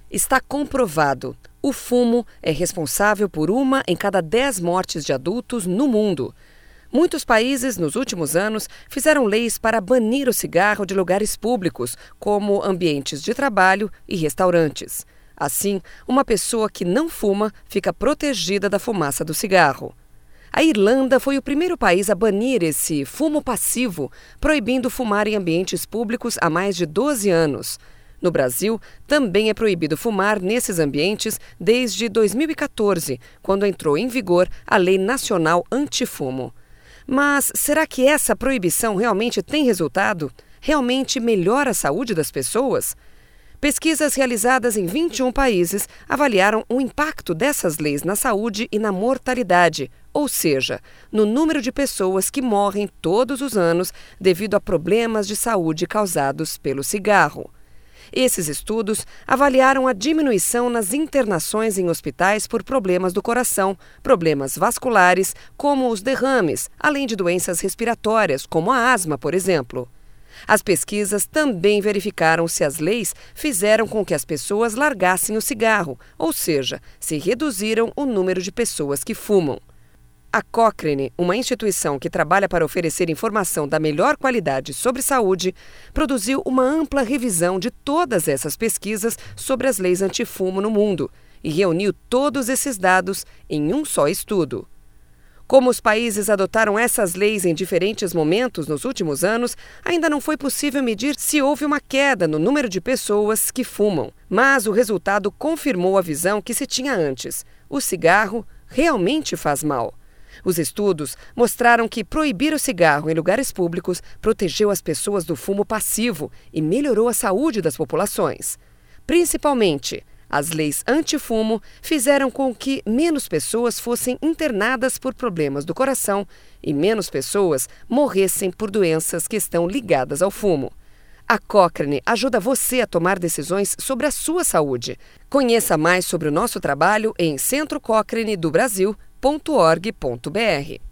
Está comprovado. O fumo é responsável por 1 em cada 10 mortes de adultos no mundo. Muitos países, nos últimos anos, fizeram leis para banir o cigarro de lugares públicos, como ambientes de trabalho e restaurantes. Assim, uma pessoa que não fuma fica protegida da fumaça do cigarro. A Irlanda foi o primeiro país a banir esse fumo passivo, proibindo fumar em ambientes públicos há mais de 12 anos. No Brasil, também é proibido fumar nesses ambientes desde 2014, quando entrou em vigor a Lei Nacional Antifumo. Mas será que essa proibição realmente tem resultado? Realmente melhora a saúde das pessoas? Pesquisas realizadas em 21 países avaliaram o impacto dessas leis na saúde e na mortalidade, ou seja, no número de pessoas que morrem todos os anos devido a problemas de saúde causados pelo cigarro. Esses estudos avaliaram a diminuição nas internações em hospitais por problemas do coração, problemas vasculares, como os derrames, além de doenças respiratórias, como a asma, por exemplo. As pesquisas também verificaram se as leis fizeram com que as pessoas largassem o cigarro, ou seja, se reduziram o número de pessoas que fumam. A Cochrane, uma instituição que trabalha para oferecer informação da melhor qualidade sobre saúde, produziu uma ampla revisão de todas essas pesquisas sobre as leis antifumo no mundo e reuniu todos esses dados em um só estudo. Como os países adotaram essas leis em diferentes momentos nos últimos anos, ainda não foi possível medir se houve uma queda no número de pessoas que fumam. Mas o resultado confirmou a visão que se tinha antes: o cigarro realmente faz mal. Os estudos mostraram que proibir o cigarro em lugares públicos protegeu as pessoas do fumo passivo e melhorou a saúde das populações. Principalmente, as leis antifumo fizeram com que menos pessoas fossem internadas por problemas do coração e menos pessoas morressem por doenças que estão ligadas ao fumo. A Cochrane ajuda você a tomar decisões sobre a sua saúde. Conheça mais sobre o nosso trabalho em centrocochranedobrasil.org.br.